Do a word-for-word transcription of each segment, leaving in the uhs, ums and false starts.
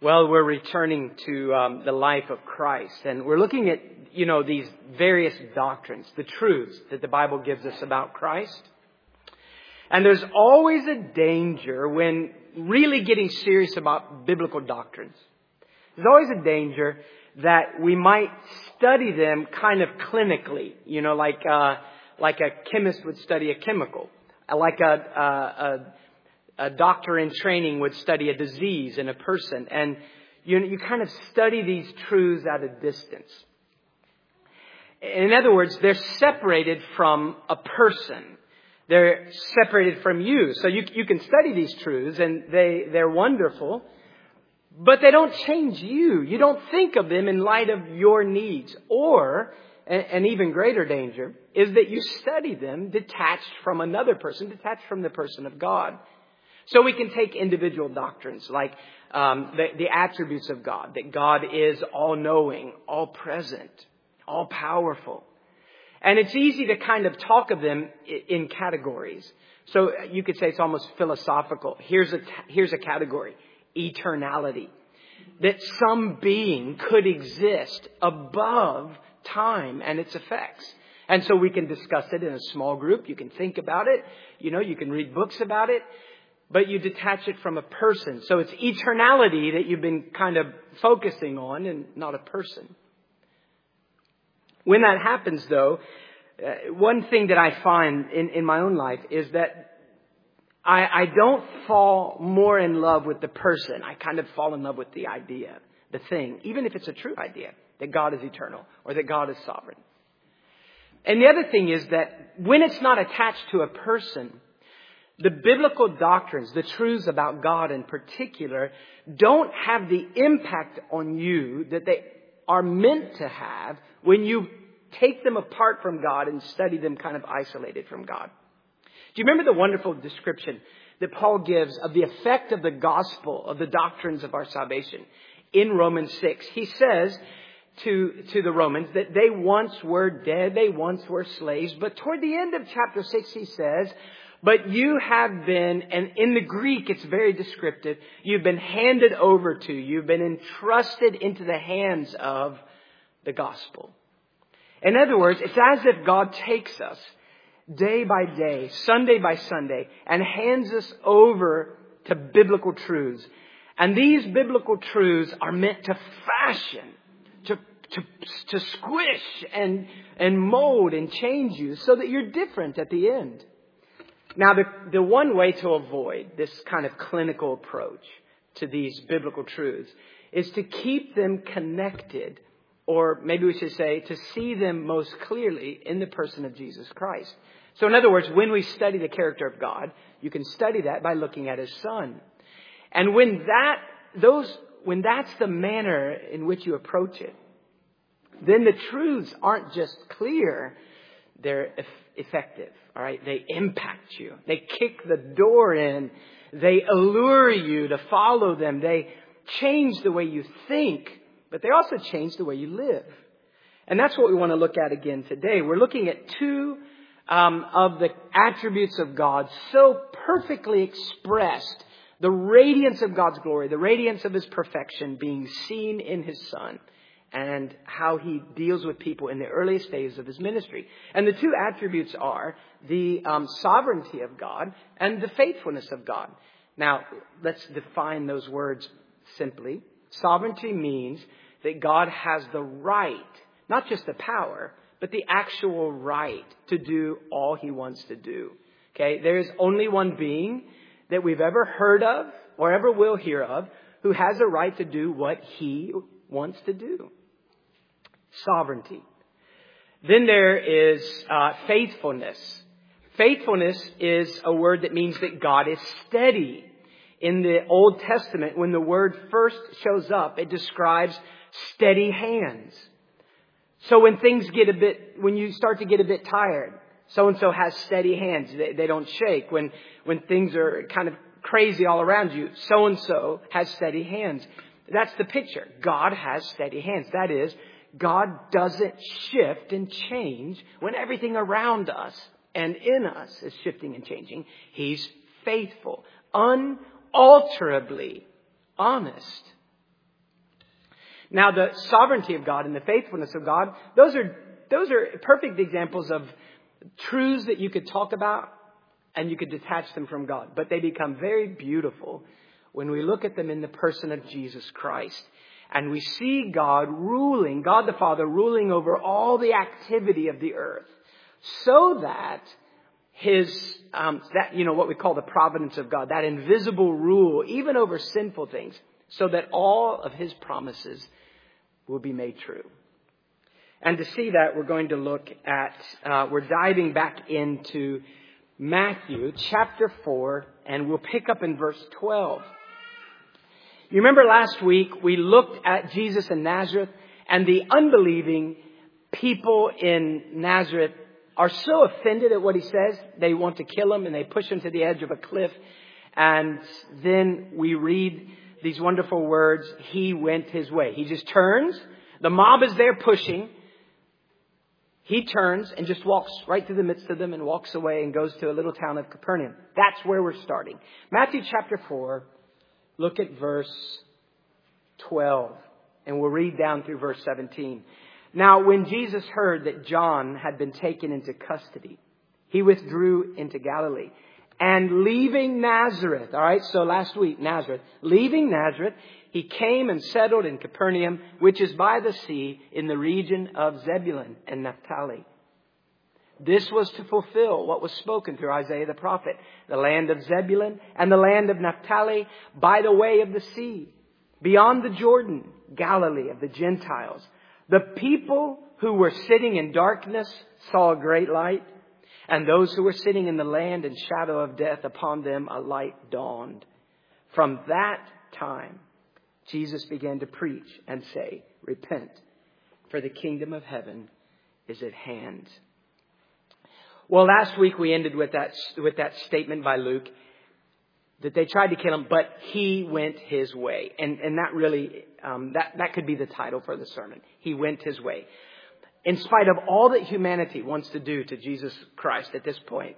Well, we're returning to um, the life of Christ, and we're looking at, you know, these various doctrines, the truths that the Bible gives us about Christ. And there's always a danger when really getting serious about biblical doctrines. There's always a danger that we might study them kind of clinically, you know, like uh, like a chemist would study a chemical, like a, a, a A doctor in training would study a disease in a person. And you, you kind of study these truths at a distance. In other words, they're separated from a person. They're separated from you. So you, you can study these truths and they, they're wonderful, but they don't change you. You don't think of them in light of your needs. Or, an even greater danger, is that you study them detached from another person, detached from the person of God. So we can take individual doctrines like um, the, the attributes of God, that God is all-knowing, all-present, all-powerful. And it's easy to kind of talk of them in categories. So you could say it's almost philosophical. Here's a, here's a category, eternality. That some being could exist above time and its effects. And so we can discuss it in a small group. You can think about it. You know, you can read books about it. But you detach it from a person. So it's eternality that you've been kind of focusing on and not a person. When that happens, though, uh, one thing that I find in, in my own life is that I, I don't fall more in love with the person. I kind of fall in love with the idea, the thing, even if it's a true idea, that God is eternal or that God is sovereign. And the other thing is that when it's not attached to a person, the biblical doctrines, the truths about God in particular, don't have the impact on you that they are meant to have when you take them apart from God and study them kind of isolated from God. Do you remember the wonderful description that Paul gives of the effect of the gospel, of the doctrines of our salvation in Romans six? He says to, to the Romans that they once were dead, they once were slaves, but toward the end of chapter six he says, but you have been, and in the Greek it's very descriptive, you've been handed over to, you've been entrusted into the hands of the gospel. In other words, it's as if God takes us day by day, Sunday by Sunday, and hands us over to biblical truths. And these biblical truths are meant to fashion, to to, to squish and, and mold and change you so that you're different at the end. Now, the, the one way to avoid this kind of clinical approach to these biblical truths is to keep them connected, or maybe we should say to see them most clearly in the person of Jesus Christ. So in other words, when we study the character of God, you can study that by looking at His Son. And when that, those, when that's the manner in which you approach it, then the truths aren't just clear, they're effective. All right. They impact you. They kick the door in. They allure you to follow them. They change the way you think, but they also change the way you live. And that's what we want to look at again today. We're looking at two um, of the attributes of God so perfectly expressed. The radiance of God's glory, the radiance of His perfection being seen in His Son, and how He deals with people in the earliest days of His ministry. And the two attributes are the um, sovereignty of God and the faithfulness of God. Now, let's define those words simply. Sovereignty means that God has the right, not just the power, but the actual right to do all He wants to do. Okay, there is only one being that we've ever heard of or ever will hear of who has a right to do what He wants to do. Sovereignty. Then there is uh, faithfulness. Faithfulness is a word that means that God is steady. In the Old Testament, when the word first shows up, it describes steady hands. So when things get a bit, when you start to get a bit tired, so-and-so has steady hands. They, they don't shake. When, when things are kind of crazy all around you, so-and-so has steady hands. That's the picture. God has steady hands. That is, God doesn't shift and change when everything around us and in us is shifting and changing. He's faithful, unalterably honest. Now, the sovereignty of God and the faithfulness of God, those are those are perfect examples of truths that you could talk about and you could detach them from God. But they become very beautiful when we look at them in the person of Jesus Christ. And we see God ruling, God the Father ruling over all the activity of the earth, so that His, um, that, you know, what we call the providence of God, that invisible rule, even over sinful things, so that all of His promises will be made true. And to see that, we're going to look at, uh, we're diving back into Matthew chapter four, and we'll pick up in verse twelve. You remember last week we looked at Jesus in Nazareth, and the unbelieving people in Nazareth are so offended at what He says, they want to kill Him and they push Him to the edge of a cliff. And then we read these wonderful words, He went His way. He just turns. The mob is there pushing. He turns and just walks right through the midst of them and walks away and goes to a little town of Capernaum. That's where we're starting. Matthew chapter four, look at verse twelve. And we'll read down through verse seventeen. Now, when Jesus heard that John had been taken into custody, He withdrew into Galilee. And leaving Nazareth, all right, so last week, Nazareth, leaving Nazareth, He came and settled in Capernaum, which is by the sea in the region of Zebulun and Naphtali. This was to fulfill what was spoken through Isaiah the prophet, the land of Zebulun and the land of Naphtali by the way of the sea, beyond the Jordan, Galilee of the Gentiles. The people who were sitting in darkness saw a great light, and those who were sitting in the land and shadow of death, upon them a light dawned. From that time, Jesus began to preach and say, repent, for the kingdom of heaven is at hand. Well, last week we ended with that, with that statement by Luke that they tried to kill Him, but He went His way. And, and that really, um, that, that could be the title for the sermon. He went His way. In spite of all that humanity wants to do to Jesus Christ at this point,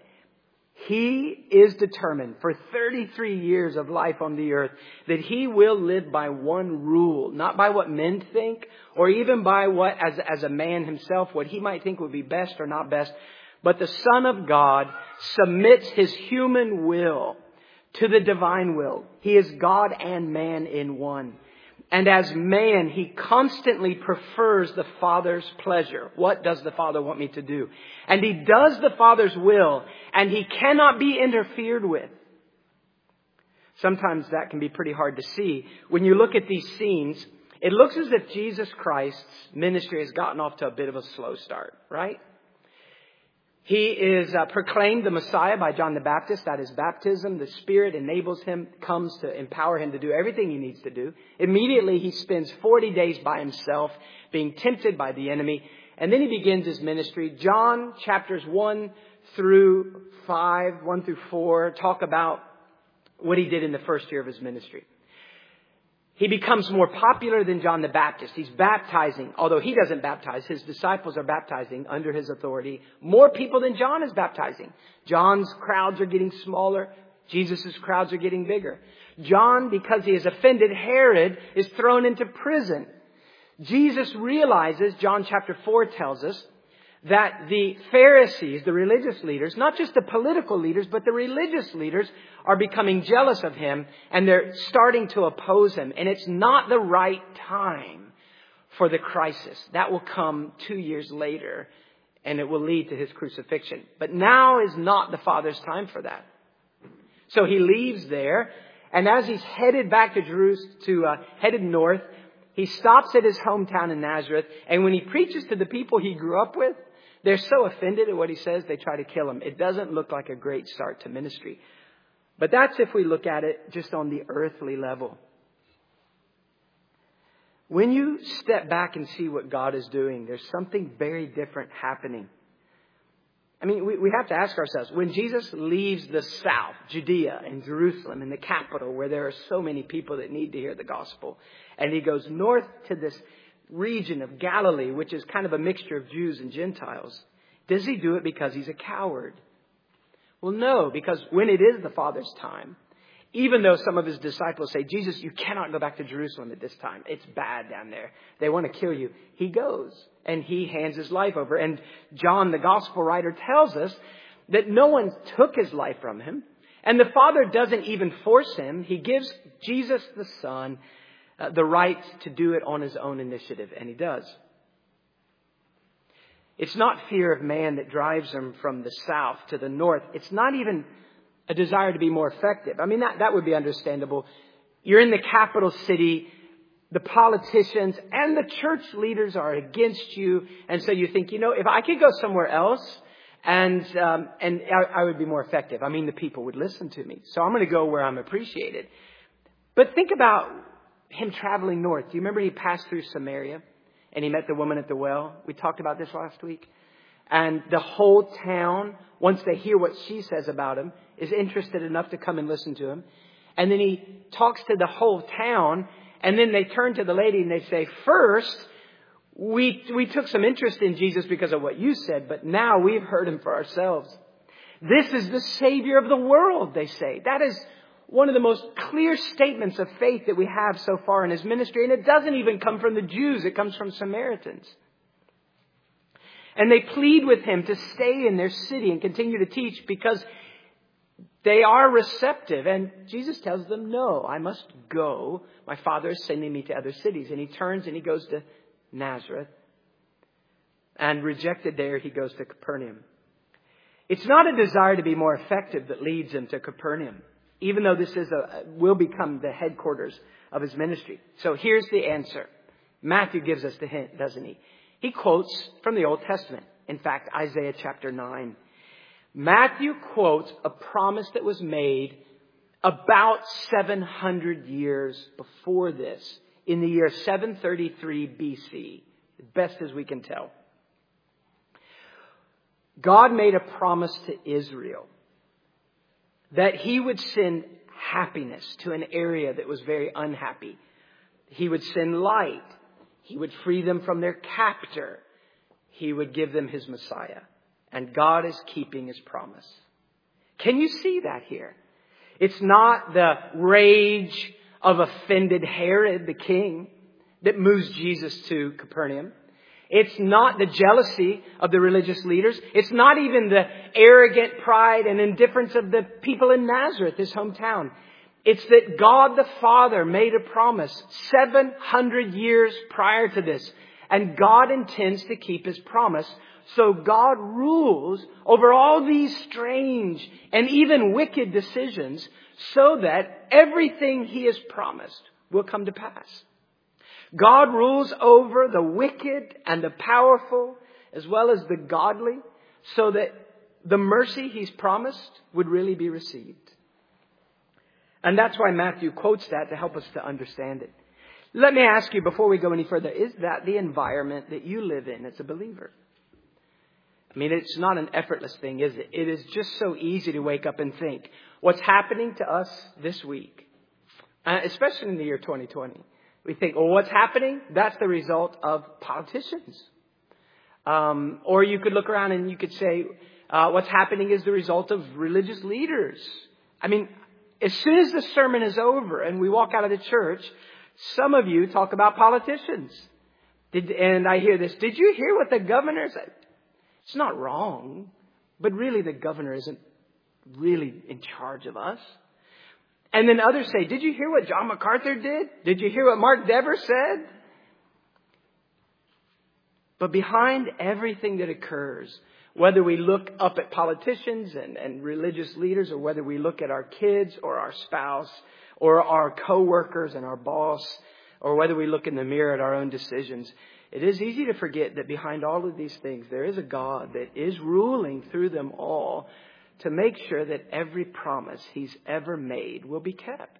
He is determined for thirty-three years of life on the earth that He will live by one rule, not by what men think or even by what, as, as a man Himself, what He might think would be best or not best. But the Son of God submits His human will to the divine will. He is God and man in one. And as man, He constantly prefers the Father's pleasure. What does the Father want me to do? And He does the Father's will, and He cannot be interfered with. Sometimes that can be pretty hard to see. When you look at these scenes, it looks as if Jesus Christ's ministry has gotten off to a bit of a slow start, right? He is uh, proclaimed the Messiah by John the Baptist. That is baptism. The Spirit enables Him, comes to empower Him to do everything He needs to do. Immediately He spends forty days by Himself, being tempted by the enemy. And then He begins His ministry. John chapters one through five, one through four, talk about what He did in the first year of His ministry. He becomes more popular than John the Baptist. He's baptizing, although He doesn't baptize. His disciples are baptizing under His authority. More people than John is baptizing. John's crowds are getting smaller. Jesus' crowds are getting bigger. John, because he has offended Herod, is thrown into prison. Jesus realizes, John chapter four tells us, that the Pharisees, the religious leaders, not just the political leaders, but the religious leaders are becoming jealous of Him, and they're starting to oppose Him. And it's not the right time for the crisis. That will come two years later, and it will lead to His crucifixion. But now is not the Father's time for that. So He leaves there, and as He's headed back to Jerusalem, to uh, headed north, He stops at His hometown in Nazareth, and when He preaches to the people He grew up with, they're so offended at what He says, they try to kill Him. It doesn't look like a great start to ministry. But that's if we look at it just on the earthly level. When you step back and see what God is doing, there's something very different happening. I mean, we, we have to ask ourselves, when Jesus leaves the south, Judea and Jerusalem and the capital where there are so many people that need to hear the gospel, and He goes north to this region of Galilee, which is kind of a mixture of Jews and Gentiles, does He do it because He's a coward? Well, no, because when it is the Father's time, Even though some of his disciples say, Jesus, you cannot go back to Jerusalem at this time. It's bad down there. They want to kill you. He goes and he hands his life over. And John, the gospel writer, tells us that no one took his life from him. And the Father doesn't even force him. He gives Jesus the Son uh, the right to do it on his own initiative. And he does. It's not fear of man that drives him from the south to the north. It's not even a desire to be more effective. I mean, that, that would be understandable. You're in the capital city. The politicians and the church leaders are against you. And so you think, you know, if I could go somewhere else and um, and I, I would be more effective. I mean, the people would listen to me. So I'm going to go where I'm appreciated. But think about him traveling north. Do you remember he passed through Samaria and he met the woman at the well? We talked about this last week. And the whole town, once they hear what she says about him, is interested enough to come and listen to him. And then he talks to the whole town. And then they turn to the lady and they say, first, we we took some interest in Jesus because of what you said, but now we've heard him for ourselves. This is the Savior of the world, they say. That is one of the most clear statements of faith that we have so far in his ministry. And it doesn't even come from the Jews. It comes from Samaritans. And they plead with him to stay in their city and continue to teach because they are receptive. And Jesus tells them, no, I must go. My Father is sending me to other cities. And he turns and he goes to Nazareth. And rejected there, he goes to Capernaum. It's not a desire to be more effective that leads him to Capernaum, even though this is a will become the headquarters of his ministry. So here's the answer. Matthew gives us the hint, doesn't he? He quotes from the Old Testament. In fact, Isaiah chapter nine. Matthew quotes a promise that was made about seven hundred years before this, in the year seven thirty-three B C, as best as we can tell. God made a promise to Israel that he would send happiness to an area that was very unhappy. He would send light. He would free them from their captor. He would give them his Messiah. And God is keeping his promise. Can you see that here? It's not the rage of offended Herod, the king, that moves Jesus to Capernaum. It's not the jealousy of the religious leaders. It's not even the arrogant pride and indifference of the people in Nazareth, his hometown. It's that God the Father made a promise seven hundred years prior to this. And God intends to keep his promise. So God rules over all these strange and even wicked decisions so that everything he has promised will come to pass. God rules over the wicked and the powerful as well as the godly so that the mercy he's promised would really be received. And that's why Matthew quotes that to help us to understand it. Let me ask you before we go any further, is that the environment that you live in as a believer? I mean, it's not an effortless thing, is it? It is just so easy to wake up and think, what's happening to us this week, uh, especially in the year twenty twenty, we think, well, what's happening? That's the result of politicians. Um, or you could look around and you could say, uh, what's happening is the result of religious leaders. I mean, as soon as the sermon is over and we walk out of the church, some of you talk about politicians. Did, and I hear this. Did you hear what the governor said? It's not wrong, but really the governor isn't really in charge of us. And then others say, did you hear what John MacArthur did? Did you hear what Mark Dever said? But behind everything that occurs, whether we look up at politicians and, and religious leaders, or whether we look at our kids or our spouse or our co-workers and our boss, or whether we look in the mirror at our own decisions, it is easy to forget that behind all of these things, there is a God that is ruling through them all to make sure that every promise he's ever made will be kept.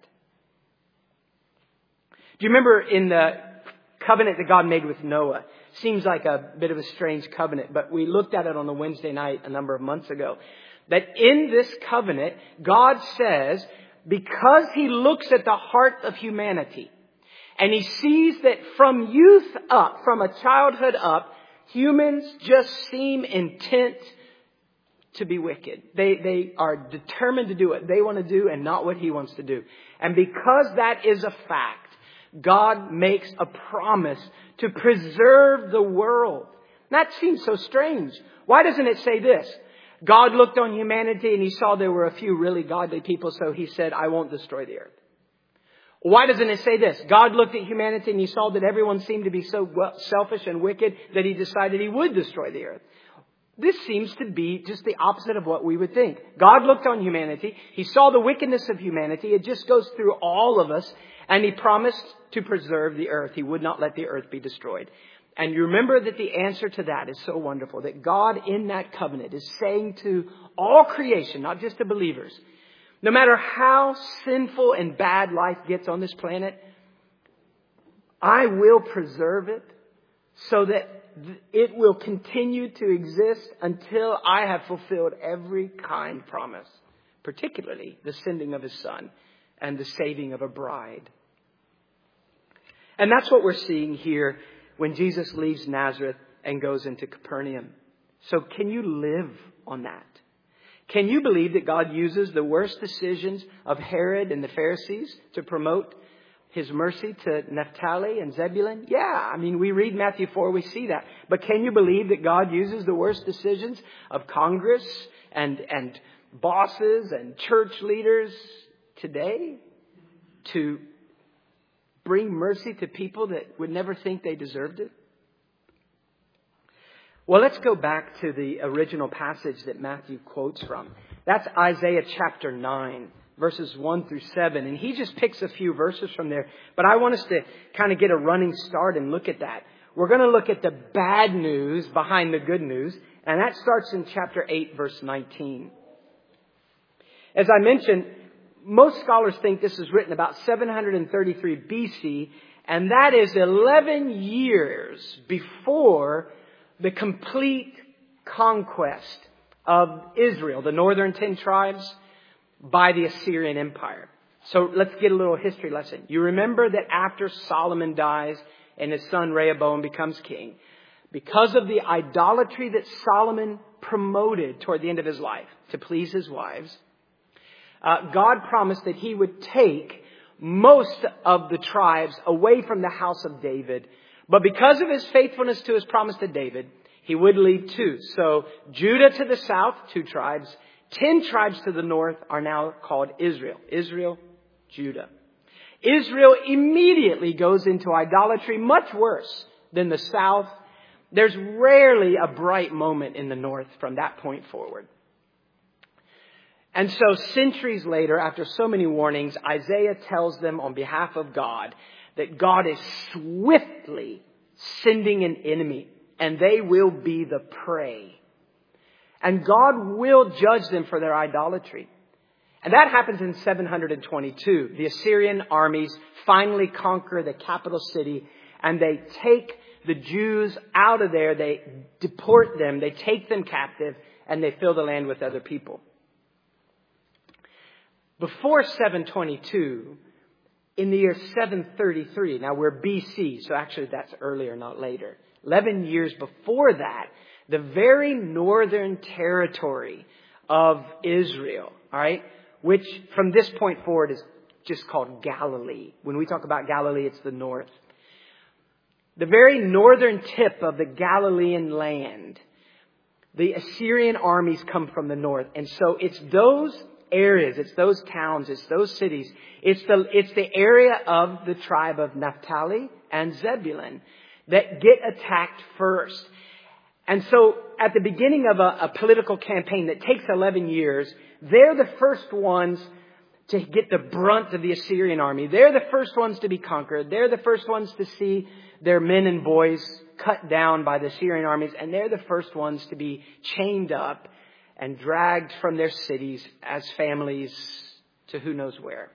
Do you remember in the covenant that God made with Noah? Seems like a bit of a strange covenant, but we looked at it on the Wednesday night a number of months ago. That in this covenant, God says, because he looks at the heart of humanity, and he sees that from youth up, from a childhood up, humans just seem intent to be wicked. They, they are determined to do what they want to do and not what he wants to do. And because that is a fact, God makes a promise to preserve the world. That seems so strange. Why doesn't it say this? God looked on humanity and he saw there were a few really godly people, so he said, I won't destroy the earth. Why doesn't it say this? God looked at humanity and he saw that everyone seemed to be so selfish and wicked that he decided he would destroy the earth. This seems to be just the opposite of what we would think. God looked on humanity. He saw the wickedness of humanity. It just goes through all of us. And he promised to preserve the earth. He would not let the earth be destroyed. And you remember that the answer to that is so wonderful. That God in that covenant is saying to all creation, not just to believers, no matter how sinful and bad life gets on this planet, I will preserve it so that it will continue to exist until I have fulfilled every kind promise, particularly the sending of his son and the saving of a bride. And that's what we're seeing here when Jesus leaves Nazareth and goes into Capernaum. So can you live on that? Can you believe that God uses the worst decisions of Herod and the Pharisees to promote his mercy to Naphtali and Zebulun? Yeah, I mean, we read Matthew four, we see that. But can you believe that God uses the worst decisions of Congress and, and bosses and church leaders today to bring mercy to people that would never think they deserved it? Well, let's go back to the original passage that Matthew quotes from. That's Isaiah chapter nine, verses one through seven. And he just picks a few verses from there. But I want us to kind of get a running start and look at that. We're going to look at the bad news behind the good news. And that starts in chapter eight, verse nineteen. As I mentioned, most scholars think this is written about seven hundred thirty-three B C. And that is eleven years before the complete conquest of Israel, the northern ten tribes, by the Assyrian Empire. So let's get a little history lesson. You remember that after Solomon dies and his son Rehoboam becomes king, because of the idolatry that Solomon promoted toward the end of his life to please his wives, uh, God promised that he would take most of the tribes away from the house of David. But because of his faithfulness to his promise to David, he would leave two. So Judah to the south, two tribes. Ten tribes to the north are now called Israel. Israel, Judah. Israel immediately goes into idolatry, much worse than the south. There's rarely a bright moment in the north from that point forward. And so centuries later, after so many warnings, Isaiah tells them on behalf of God that God is swiftly sending an enemy and they will be the prey. And God will judge them for their idolatry. And that happens in seven hundred twenty-two. The Assyrian armies finally conquer the capital city and they take the Jews out of there. They deport them. They take them captive and they fill the land with other people. Before seven twenty-two, in the year seven thirty-three, now we're B C, so actually that's earlier, not later. eleven years before that, the very northern territory of Israel, all right, which from this point forward is just called Galilee. When we talk about Galilee, it's the north. The very northern tip of the Galilean land, the Assyrian armies come from the north. And so it's those areas, it's those towns, it's those cities. It's the, it's the area of the tribe of Naphtali and Zebulun that get attacked first. And so at the beginning of a, a political campaign that takes eleven years, they're the first ones to get the brunt of the Assyrian army. They're the first ones to be conquered. They're the first ones to see their men and boys cut down by the Assyrian armies. And they're the first ones to be chained up and dragged from their cities as families to who knows where.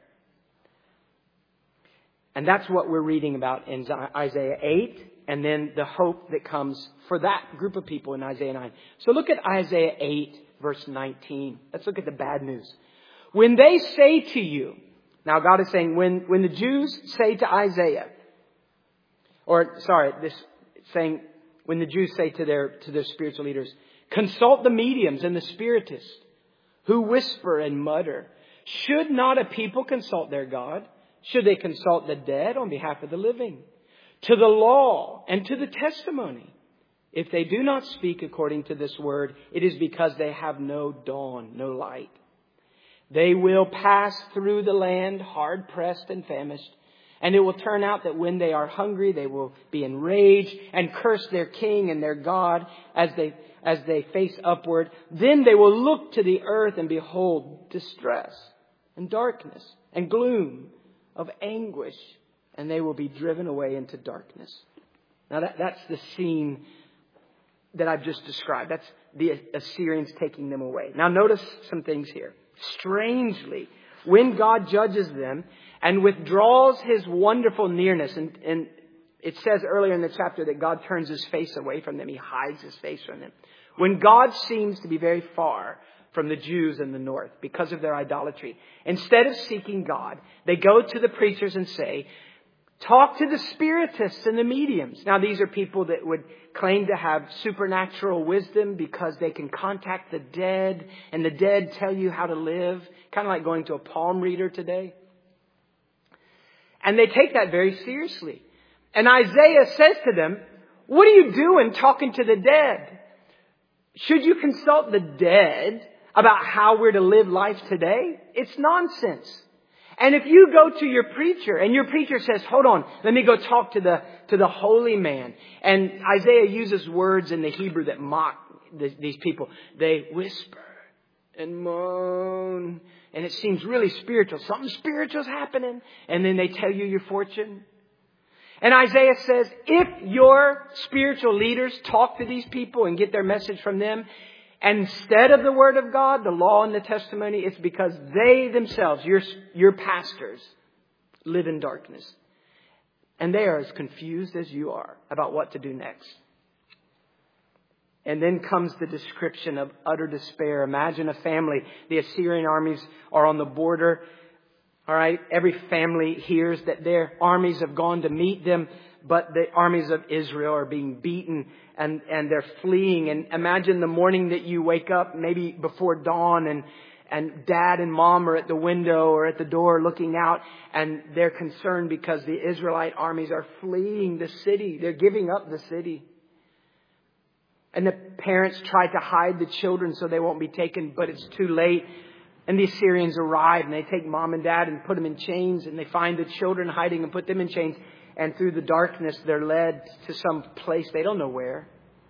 And that's what we're reading about in Isaiah eight. And then the hope that comes for that group of people in Isaiah nine. So look at Isaiah eight, verse nineteen. Let's look at the bad news. When they say to you, now God is saying, when, when the Jews say to Isaiah, or sorry, this saying, when the Jews say to their, to their spiritual leaders, Consult the mediums and the spiritists who whisper and mutter. Should not a people consult their God? Should they consult the dead on behalf of the living? To the law and to the testimony. If they do not speak according to this word, it is because they have no dawn, no light. They will pass through the land hard pressed and famished. And it will turn out that when they are hungry, they will be enraged and curse their king and their God as they as they face upward. Then they will look to the earth and behold distress and darkness and gloom of anguish. And they will be driven away into darkness. Now that, that's the scene that I've just described. That's the Assyrians taking them away. Now notice some things here. Strangely, when God judges them and withdraws His wonderful nearness, and, and it says earlier in the chapter that God turns His face away from them. He hides His face from them. When God seems to be very far from the Jews in the north because of their idolatry, instead of seeking God, they go to the preachers and say, talk to the spiritists and the mediums. Now, these are people that would claim to have supernatural wisdom because they can contact the dead and the dead tell you how to live. Kind of like going to a palm reader today. And they take that very seriously. And Isaiah says to them, what are you doing talking to the dead? Should you consult the dead about how we're to live life today? It's nonsense. And if you go to your preacher and your preacher says, hold on, let me go talk to the to the holy man. And Isaiah uses words in the Hebrew that mock the, these people. They whisper and moan. And it seems really spiritual. Something spiritual's happening. And then they tell you your fortune. And Isaiah says, if your spiritual leaders talk to these people and get their message from them, and instead of the word of God, the law and the testimony, it's because they themselves, your, your pastors, live in darkness. And they are as confused as you are about what to do next. And then comes the description of utter despair. Imagine a family. The Assyrian armies are on the border. All right. Every family hears that their armies have gone to meet them, but the armies of Israel are being beaten and, and they're fleeing. And imagine the morning that you wake up, maybe before dawn, and, and dad and mom are at the window or at the door looking out, and they're concerned because the Israelite armies are fleeing the city. They're giving up the city. And the parents try to hide the children so they won't be taken, but it's too late. And the Assyrians arrive and they take mom and dad and put them in chains, and they find the children hiding and put them in chains. And through the darkness, they're led to some place they don't know where.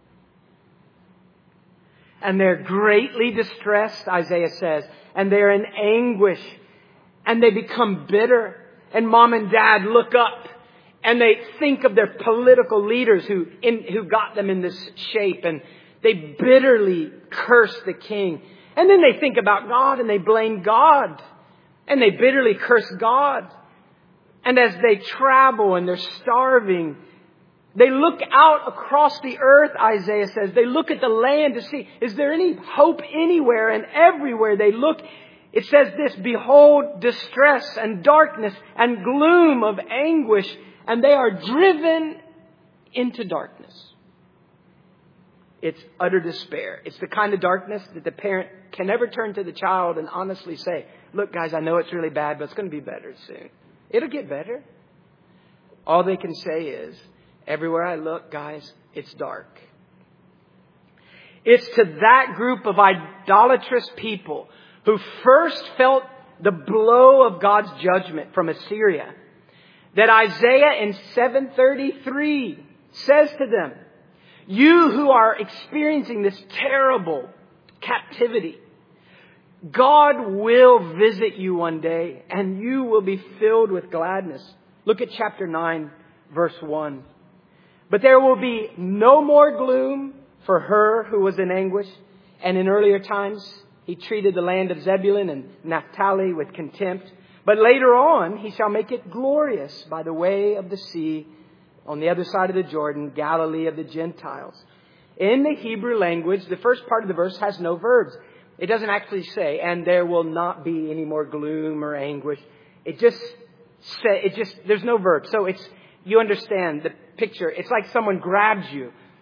And they're greatly distressed, Isaiah says. And they're in anguish. And they become bitter. And mom and dad look up. And they think of their political leaders who, in, who got them in this shape. And they bitterly curse the king. And then they think about God and they blame God. And they bitterly curse God. And as they travel and they're starving, they look out across the earth, Isaiah says. They look at the land to see, is there any hope anywhere? And everywhere they look, it says this, behold, distress and darkness and gloom of anguish. And they are driven into darkness. It's utter despair. It's the kind of darkness that the parent can never turn to the child and honestly say, look, guys, I know it's really bad, but it's going to be better soon. It'll get better. All they can say is, everywhere I look, guys, it's dark. It's to that group of idolatrous people who first felt the blow of God's judgment from Assyria that Isaiah in seven thirty-three says to them, you who are experiencing this terrible captivity, God will visit you one day and you will be filled with gladness. Look at chapter nine, verse one. But there will be no more gloom for her who was in anguish. And in earlier times, he treated the land of Zebulun and Naphtali with contempt. But later on, he shall make it glorious by the way of the sea on the other side of the Jordan, Galilee of the Gentiles. In the Hebrew language, the first part of the verse has no verbs. It doesn't actually say, and there will not be any more gloom or anguish. It just say, it just, there's no verb. So it's, you understand the picture. It's like someone grabs you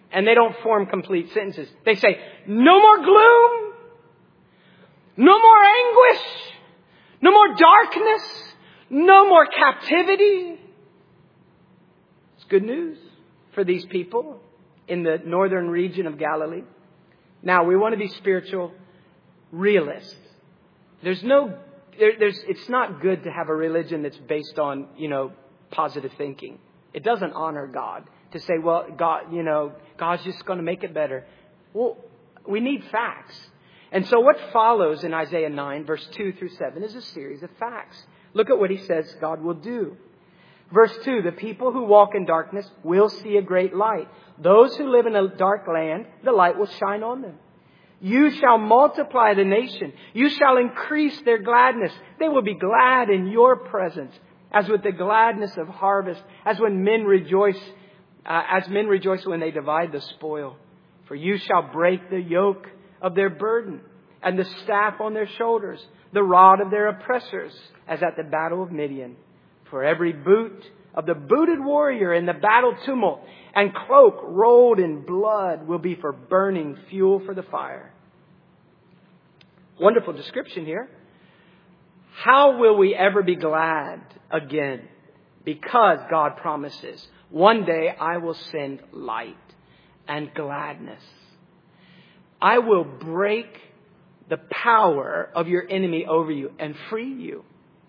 And they don't form complete sentences. They say, no more gloom, no more anguish, no more darkness, no more captivity. It's good news for these people in the northern region of Galilee. Now, we want to be spiritual realists. There's no, there, there's, it's not good to have a religion that's based on, you know, positive thinking. It doesn't honor God to say, well, God, you know, God's just going to make it better. Well, we need facts. And so what follows in Isaiah nine, verse two through seven, is a series of facts. Look at what he says God will do. Verse two, the people who walk in darkness will see a great light. Those who live in a dark land, the light will shine on them. You shall multiply the nation. You shall increase their gladness. They will be glad in your presence, as with the gladness of harvest, as when men rejoice, uh, as men rejoice when they divide the spoil. For you shall break the yoke of their burden and the staff on their shoulders, the rod of their oppressors, as at the battle of Midian. For every boot of the booted warrior in the battle tumult and cloak rolled in blood will be for burning fuel for the fire. Wonderful description here. How will we ever be glad again? Because God promises, one day I will send light and gladness. I will break the power of your enemy over you and free you.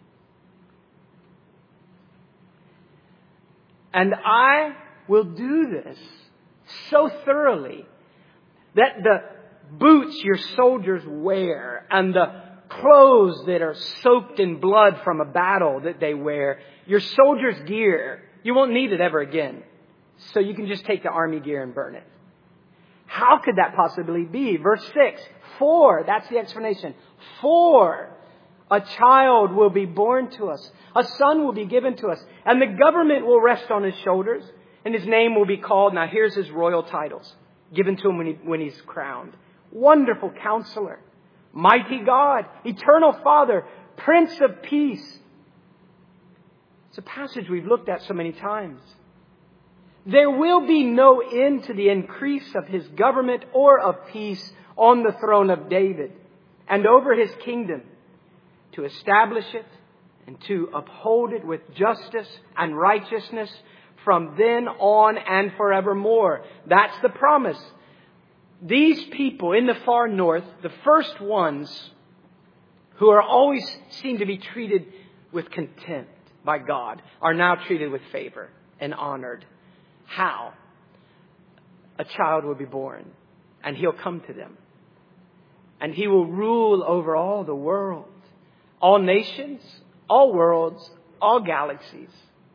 And I will do this so thoroughly that the boots your soldiers wear and the clothes that are soaked in blood from a battle that they wear, your soldiers' gear, you won't need it ever again. So you can just take the army gear and burn it. How could that possibly be? Verse six, for, that's the explanation. For a child will be born to us. A son will be given to us. And the government will rest on his shoulders. And his name will be called, now here's his royal titles, given to him when, he, when he's crowned. Wonderful Counselor, Mighty God, Eternal Father, Prince of Peace. It's a passage we've looked at so many times. There will be no end to the increase of his government or of peace on the throne of David and over his kingdom, to establish it and to uphold it with justice and righteousness from then on and forevermore. That's the promise. These people in the far north, the first ones who are always seem to be treated with contempt by God, are now treated with favor and honored. How? A child will be born and he'll come to them. And he will rule over all the world, all nations, all worlds, all galaxies.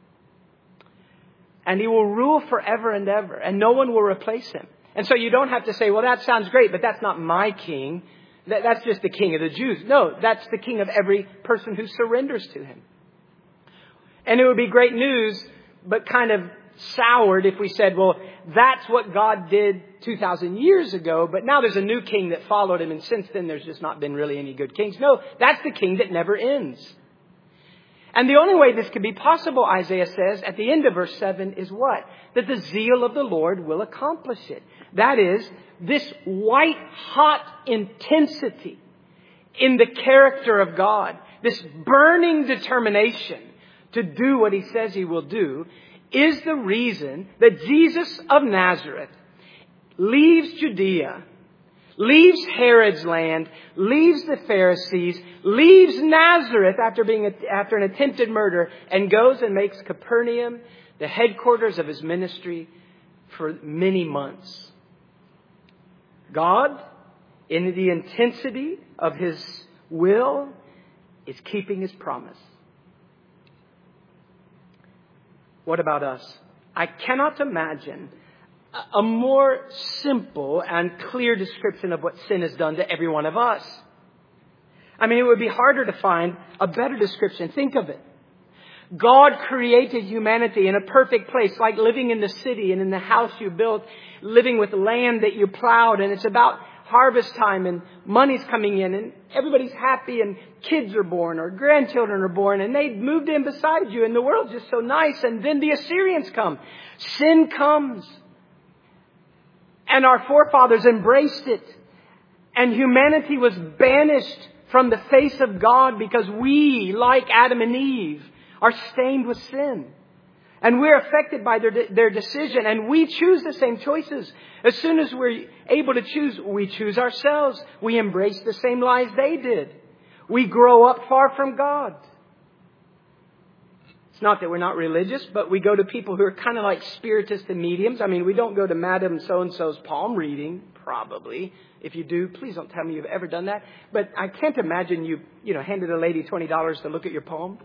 And he will rule forever and ever, and no one will replace him. And so you don't have to say, well, that sounds great, but that's not my king. That, that's just the king of the Jews. No, that's the king of every person who surrenders to him. And it would be great news, but kind of soured if we said, well, that's what God did two thousand years ago, but now there's a new king that followed him, and since then there's just not been really any good kings. No, that's the king that never ends. And the only way this could be possible, Isaiah says, at the end of verse seven, is what? That the zeal of the Lord will accomplish it. That is, this white-hot intensity in the character of God, this burning determination to do what he says he will do, is the reason that Jesus of Nazareth leaves Judea, leaves Herod's land, leaves the Pharisees, leaves Nazareth after being after an attempted murder, and goes and makes Capernaum the headquarters of his ministry for many months. God, in the intensity of his will, is keeping his promise. What about us? I cannot imagine a more simple and clear description of what sin has done to every one of us. I mean, it would be harder to find a better description. Think of it. God created humanity in a perfect place, like living in the city and in the house you built, living with land that you plowed, and it's about harvest time and money's coming in and everybody's happy and kids are born or grandchildren are born and they moved in beside you and the world's just so nice. And then the Assyrians come. Sin comes. And our forefathers embraced it. And humanity was banished from the face of God because we, like Adam and Eve, are stained with sin. And we're affected by their, their decision. And we choose the same choices. As soon as we're able to choose, we choose ourselves. We embrace the same lies they did. We grow up far from God. It's not that we're not religious, but we go to people who are kind of like spiritists and mediums. I mean, we don't go to Madam So-and-so's palm reading, probably. If you do, please don't tell me you've ever done that. But I can't imagine you, you know, handed a lady twenty dollars to look at your palm.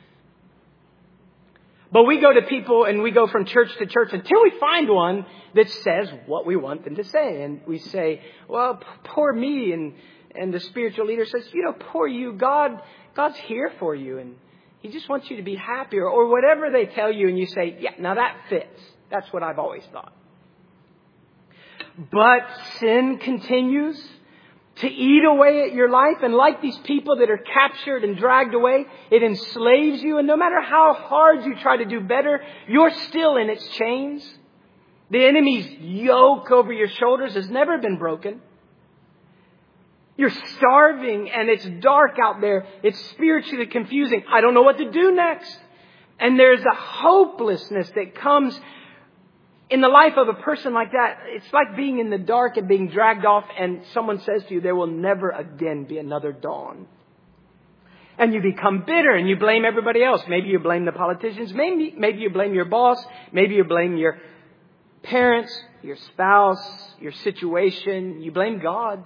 But we go to people and we go from church to church until we find one that says what we want them to say. And we say, well, p- poor me. And, and the spiritual leader says, you know, poor you. God, God's here for you. And He just wants you to be happier. Or whatever they tell you. And you say, yeah, now that fits. That's what I've always thought. But sin continues to eat away at your life. And like these people that are captured and dragged away, it enslaves you. And no matter how hard you try to do better, you're still in its chains. The enemy's yoke over your shoulders has never been broken. You're starving and it's dark out there. It's spiritually confusing. I don't know what to do next. And there's a hopelessness that comes in the life of a person like that. It's like being in the dark and being dragged off, and someone says to you, there will never again be another dawn. And you become bitter and you blame everybody else. Maybe you blame the politicians. Maybe, maybe you blame your boss. Maybe you blame your parents, your spouse, your situation. You blame God.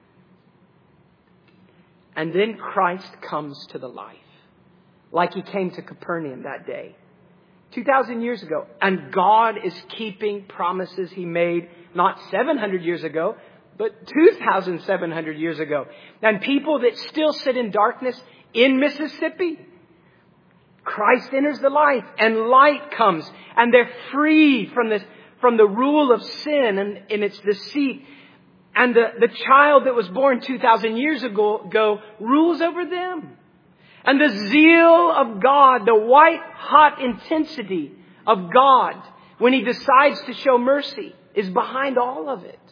And then Christ comes to the life, like He came to Capernaum that day. two thousand years ago. And God is keeping promises He made not seven hundred years ago, but two thousand seven hundred years ago. And people that still sit in darkness in Mississippi, Christ enters the light and light comes. And they're free from this, from the rule of sin and, and its deceit. And the, the child that was born two thousand years ago, ago rules over them. And the zeal of God, the white hot intensity of God when He decides to show mercy is behind all of it.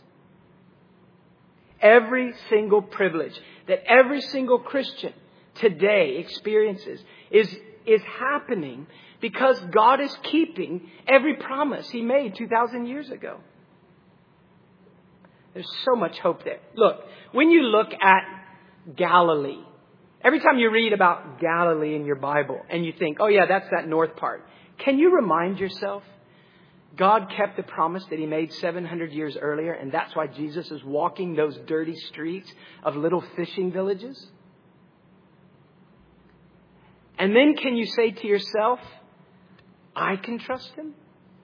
Every single privilege that every single Christian today experiences is, is happening because God is keeping every promise He made two thousand years ago. There's so much hope there. Look, when you look at Galilee, every time you read about Galilee in your Bible and you think, oh yeah, that's that north part. Can you remind yourself God kept the promise that He made seven hundred years earlier, and that's why Jesus is walking those dirty streets of little fishing villages? And then can you say to yourself, I can trust Him?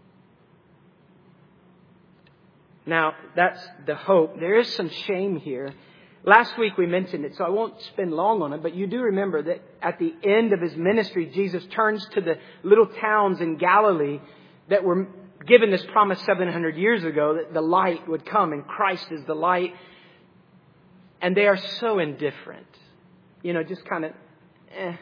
Now, that's the hope. There is some shame here. Last week we mentioned it, so I won't spend long on it, but you do remember that at the end of His ministry, Jesus turns to the little towns in Galilee that were given this promise seven hundred years ago that the light would come and Christ is the light. And they are so indifferent. You know, just kind of, eh.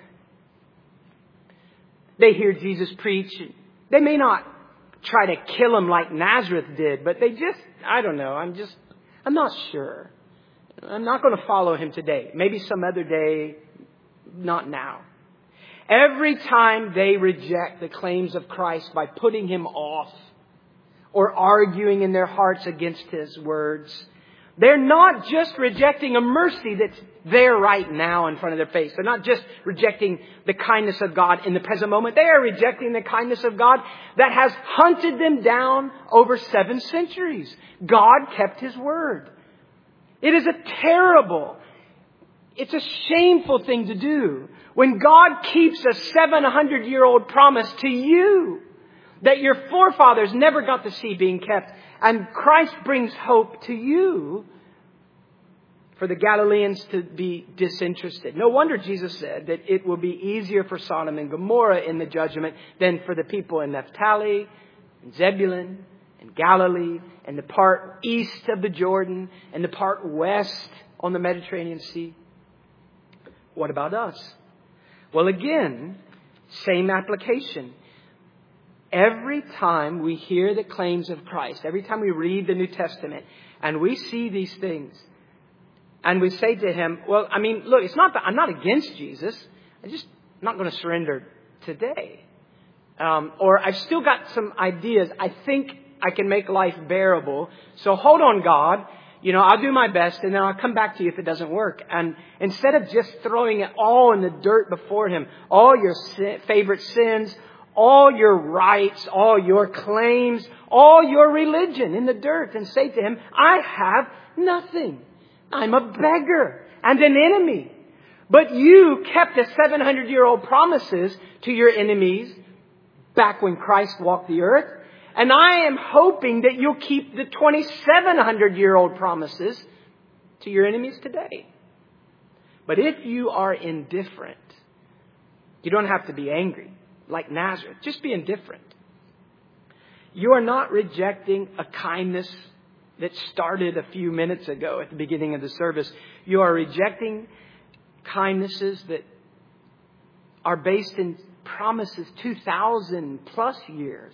They hear Jesus preach. They may not try to kill Him like Nazareth did, but they just, I don't know, I'm just, I'm not sure. I'm not going to follow Him today. Maybe some other day, not now. Every time they reject the claims of Christ by putting Him off or arguing in their hearts against His words, they're not just rejecting a mercy that's there right now in front of their face. They're not just rejecting the kindness of God in the present moment. They are rejecting the kindness of God that has hunted them down over seven centuries. God kept His word. It is a terrible, it's a shameful thing to do when God keeps a seven hundred year old promise to you that your forefathers never got to see being kept. And Christ brings hope to you for the Galileans to be disinterested. No wonder Jesus said that it will be easier for Sodom and Gomorrah in the judgment than for the people in Naphtali and Zebulun and Galilee and the part east of the Jordan and the part west on the Mediterranean Sea. What about us? Well, again, same application. Every time we hear the claims of Christ, every time we read the New Testament and we see these things and we say to Him, well, I mean, look, it's not that I'm not against Jesus. I'm just not going to surrender today. Um, or I've still got some ideas. I think I can make life bearable. So hold on, God. You know, I'll do my best and then I'll come back to you if it doesn't work. And instead of just throwing it all in the dirt before Him, all your sin, favorite sins, all your rights, all your claims, all your religion in the dirt and say to Him, I have nothing. I'm a beggar and an enemy. But you kept the seven hundred year old promises to your enemies back when Christ walked the earth. And I am hoping that you'll keep the twenty-seven hundred year old promises to your enemies today. But if you are indifferent, you don't have to be angry like Nazareth. Just be indifferent. You are not rejecting a kindness that started a few minutes ago at the beginning of the service. You are rejecting kindnesses that are based in promises two thousand plus years.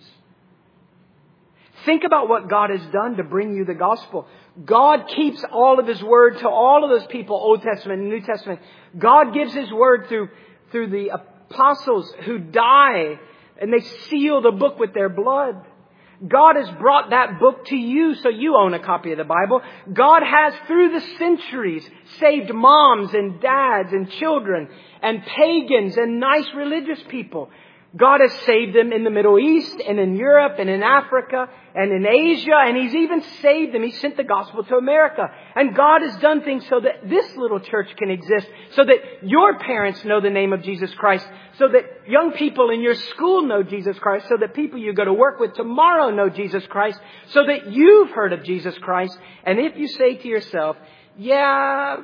Think about what God has done to bring you the gospel. God keeps all of His word to all of those people, Old Testament and New Testament. God gives His word through, through the apostles who die and they seal the book with their blood. God has brought that book to you, so you own a copy of the Bible. God has, through the centuries, saved moms and dads and children and pagans and nice religious people. God has saved them in the Middle East and in Europe and in Africa and in Asia. And He's even saved them. He sent the gospel to America. And God has done things so that this little church can exist. So that your parents know the name of Jesus Christ. So that young people in your school know Jesus Christ. So that people you go to work with tomorrow know Jesus Christ. So that you've heard of Jesus Christ. And if you say to yourself, yeah,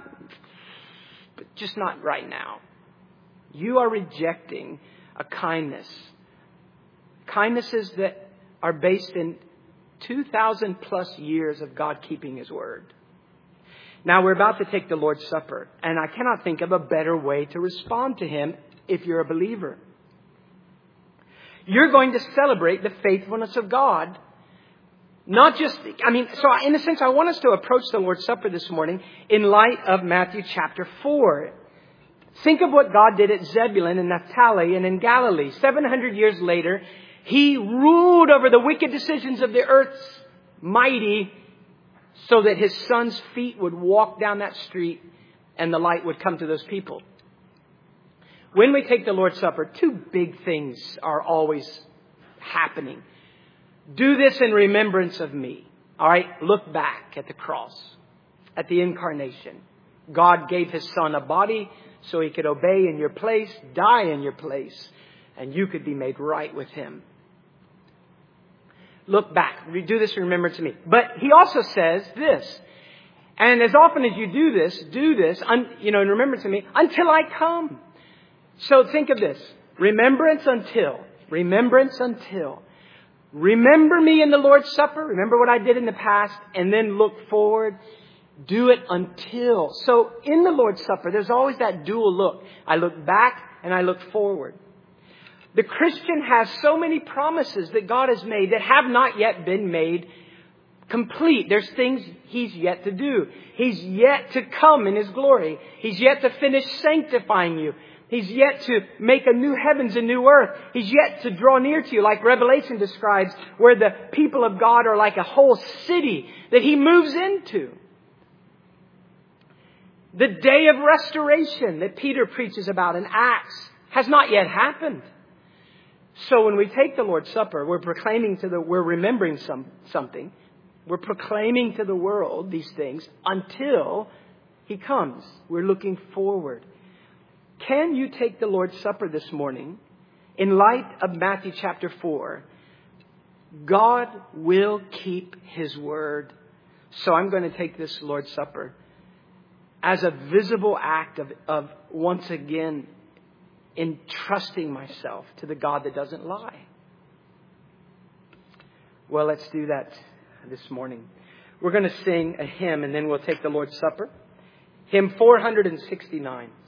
but just not right now, you are rejecting a kindness. Kindnesses that are based in two thousand plus years of God keeping His word. Now we're about to take the Lord's Supper, and I cannot think of a better way to respond to Him if you're a believer. You're going to celebrate the faithfulness of God. Not just, I mean, so in a sense, I want us to approach the Lord's Supper this morning in light of Matthew chapter four. Think of what God did at Zebulun and Naphtali and in Galilee. seven hundred years later, He ruled over the wicked decisions of the earth's mighty so that His Son's feet would walk down that street and the light would come to those people. When we take the Lord's Supper, two big things are always happening. Do this in remembrance of me. All right, look back at the cross, at the incarnation. God gave His Son a body so He could obey in your place, die in your place, and you could be made right with Him. Look back. Do this in remembrance of me. But He also says this, and as often as you do this, do this, un, you know, in remembrance of me, until I come. So think of this. Remembrance until. Remembrance until. Remember me in the Lord's Supper. Remember what I did in the past, and then look forward. Do it until. So in the Lord's Supper, there's always that dual look. I look back and I look forward. The Christian has so many promises that God has made that have not yet been made complete. There's things He's yet to do. He's yet to come in His glory. He's yet to finish sanctifying you. He's yet to make a new heavens and new earth. He's yet to draw near to you, like Revelation describes, where the people of God are like a whole city that He moves into. The day of restoration that Peter preaches about in Acts has not yet happened. So when we take the Lord's Supper, we're proclaiming to the, we're remembering some, something. We're proclaiming to the world these things until He comes. We're looking forward. Can you take the Lord's Supper this morning in light of Matthew chapter four? God will keep His word. So I'm going to take this Lord's Supper as a visible act of, of once again entrusting myself to the God that doesn't lie. Well, let's do that this morning. We're going to sing a hymn and then we'll take the Lord's Supper. Hymn four sixty-nine.